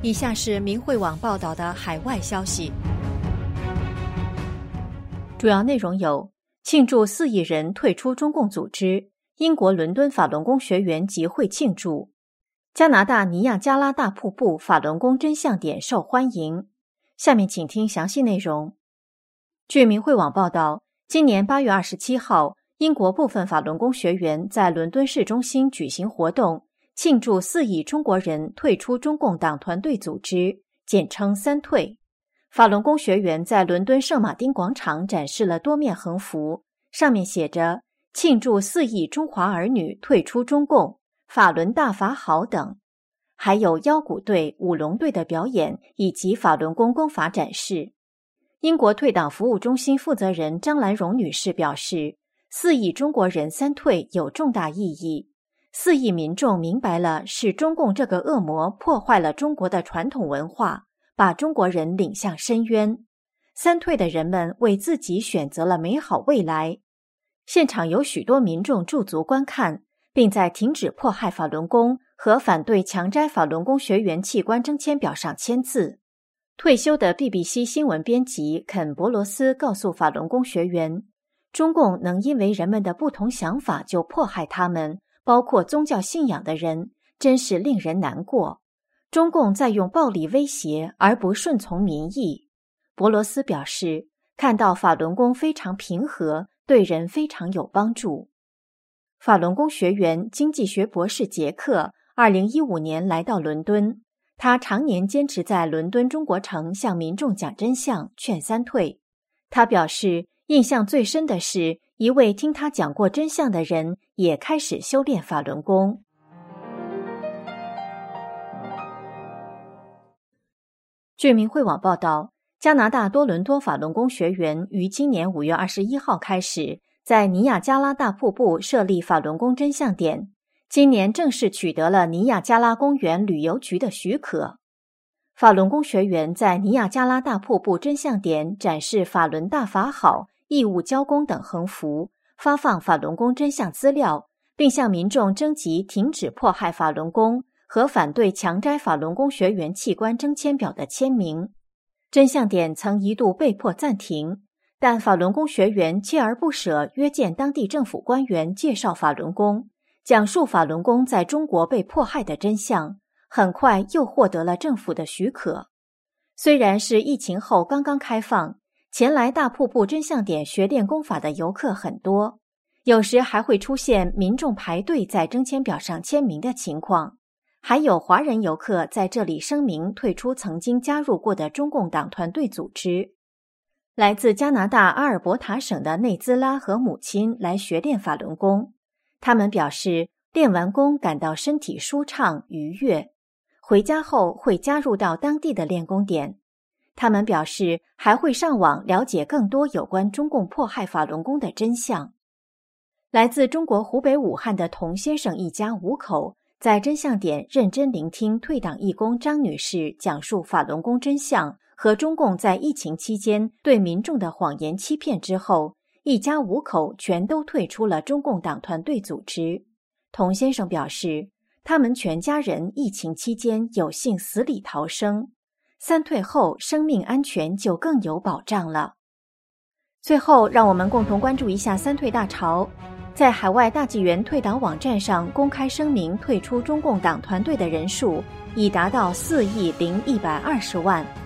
以下是明慧网报道的海外消息，主要内容有：庆祝4亿人退出中共组织，英国伦敦法轮功学员集会庆祝；加拿大尼亚加拉大瀑布法轮功真相点受欢迎。下面请听详细内容。据明慧网报道，今年8月27号，英国部分法轮功学员在伦敦市中心举行活动，庆祝4亿中国人退出中共党团队组织，简称3退。法轮功学员在伦敦圣马丁广场展示了多面横幅，上面写着庆祝4亿中华儿女退出中共，法轮大法好等，还有腰鼓队、舞龙队的表演以及法轮功功法展示。英国退党服务中心负责人张兰荣女士表示，4亿中国人3退有重大意义，4亿民众明白了是中共这个恶魔破坏了中国的传统文化，把中国人领向深渊。3退的人们为自己选择了美好未来。现场有许多民众驻足观看，并在停止迫害法轮功和反对强摘法轮功学员器官征签表上签字。退休的 BBC 新闻编辑肯·博罗斯告诉法轮功学员，中共能因为人们的不同想法就迫害他们，包括宗教信仰的人，真是令人难过。中共在用暴力威胁而不顺从民意。博罗斯表示，看到法轮功非常平和，对人非常有帮助。法轮功学员经济学博士杰克2015年来到伦敦，他常年坚持在伦敦中国城向民众讲真相，劝3退。他表示，印象最深的是一位听他讲过真相的人也开始修炼法轮功。据明慧网报道，加拿大多伦多法轮功学员于今年5月21号开始在尼亚加拉大瀑布设立法轮功真相点，今年正式取得了尼亚加拉公园旅游局的许可。法轮功学员在尼亚加拉大瀑布真相点展示法轮大法好、义务交功等横幅，发放法轮功真相资料，并向民众征集停止迫害法轮功和反对强摘法轮功学员器官征签表的签名。真相点曾一度被迫暂停，但法轮功学员锲而不舍约见当地政府官员介绍法轮功，讲述法轮功在中国被迫害的真相，很快又获得了政府的许可。虽然是疫情后刚刚开放，前来大瀑布真相点学练功法的游客很多，有时还会出现民众排队在征签表上签名的情况，还有华人游客在这里声明退出曾经加入过的中共党团队组织。来自加拿大阿尔伯塔省的内兹拉和母亲来学练法轮功，他们表示练完功感到身体舒畅愉悦，回家后会加入到当地的练功点。他们表示还会上网了解更多有关中共迫害法轮功的真相。来自中国湖北武汉的童先生一家5口在真相点认真聆听退党义工张女士讲述法轮功真相和中共在疫情期间对民众的谎言欺骗之后，一家5口全都退出了中共党团队组织。童先生表示，他们全家人疫情期间有幸死里逃生，3退后生命安全就更有保障了。最后，让我们共同关注一下3退大潮。在海外大纪元退党网站上公开声明退出中共党团队的人数已达到4亿0120万。